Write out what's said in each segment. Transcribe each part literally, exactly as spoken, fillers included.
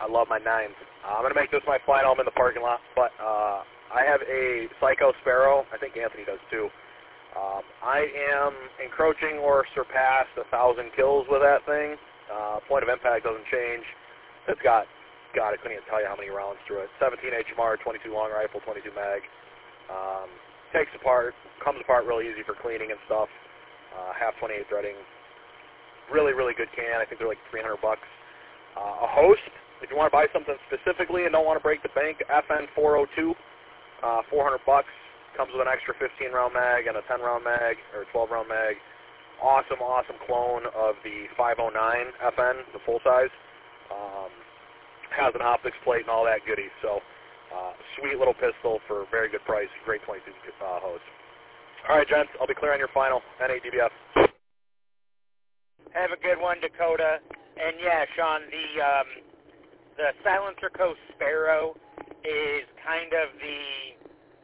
I love my nines. Uh, I'm going to make this my final. I'm in the parking lot, but uh, I have a Psycho Sparrow. I think Anthony does too. Um, I am encroaching or surpassed a thousand kills with that thing. Uh, point of impact doesn't change. It's got, God, I couldn't even tell you how many rounds through it. seventeen H M R, twenty-two long rifle, twenty-two mag. Um, takes apart, comes apart really easy for cleaning and stuff. Uh, half twenty-eight threading. Really, really good can. I think they're like three hundred bucks. Uh, a host, if you want to buy something specifically and don't want to break the bank, F N four oh two, uh, four hundred bucks. Comes with an extra fifteen round mag and a ten round mag, or twelve round mag. Awesome, awesome clone of the five oh nine F N, the full size. Um, has an optics plate and all that goodies. So, uh, sweet little pistol for a very good price. Great twenty-two uh, hose. All right, gents, I'll be clear on your final. N A D B F. Have a good one, Dakota. And yeah, Sean, the um, the Silencer Co. Sparrow is kind of the,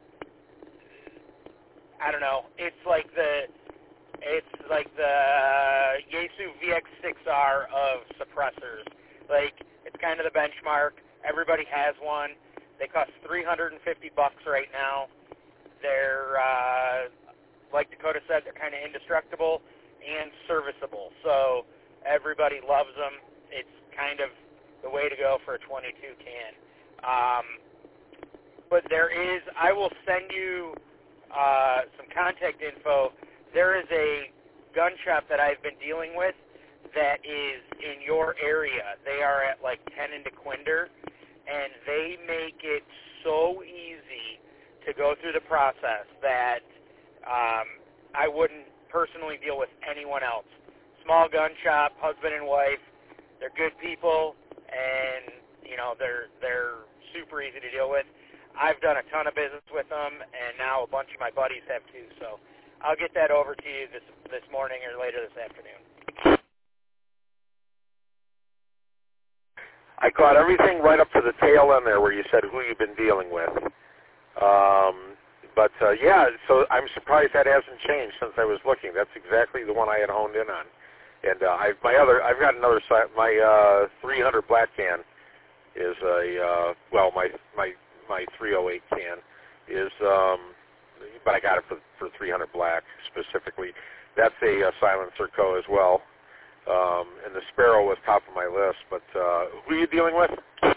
I don't know, it's like the, it's like the Yaesu V X six R of suppressors. Like, it's kind of the benchmark. Everybody has one. They cost three hundred fifty bucks right now. They're, uh, like Dakota said, they're kind of indestructible and serviceable. So everybody loves them. It's kind of the way to go for a twenty-two can. Um, but there is, I will send you uh, some contact info. There is a gun shop that I've been dealing with that is in your area. They are at like ten in DeQuinder, and they make it so easy to go through the process that um, I wouldn't personally deal with anyone else. Small gun shop, husband and wife. They're good people, and you know they're they're super easy to deal with. I've done a ton of business with them, and now a bunch of my buddies have too. So I'll get that over to you this this morning or later this afternoon. I caught everything right up to the tail end there where you said who you've been dealing with. Um, but uh, yeah, so I'm surprised that hasn't changed since I was looking. That's exactly the one I had honed in on. And uh, I've my other, I've got another side. My uh, three hundred black can is a uh, well, my my my three oh eight can is, um, but I got it for for three hundred black specifically. That's a uh, Silencer Co. as well. Um, and the Sparrow was top of my list. But uh, who are you dealing with?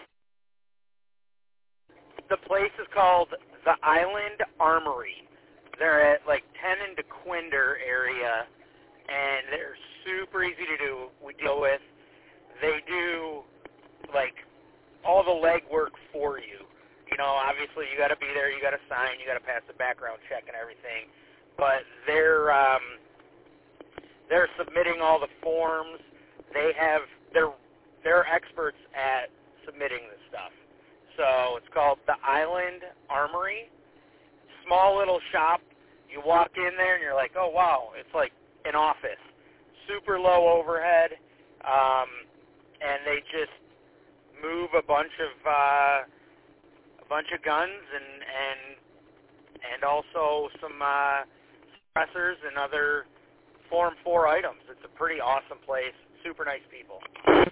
The place is called the Island Armory. They're at like ten in DeQuinder area, and they're super easy to do. We deal with. They do like all the legwork for you. You know, obviously you got to be there, you got to sign, you got to pass the background check and everything. But they're um, they're submitting all the forms. They have they're they're experts at submitting this stuff. So it's called the Island Armory. Small little shop. You walk in there and you're like, oh wow, it's like an office. Super low overhead, um, and they just move a bunch of uh, a bunch of guns and and and also some uh, suppressors and other Form four items. It's a pretty awesome place. Super nice people.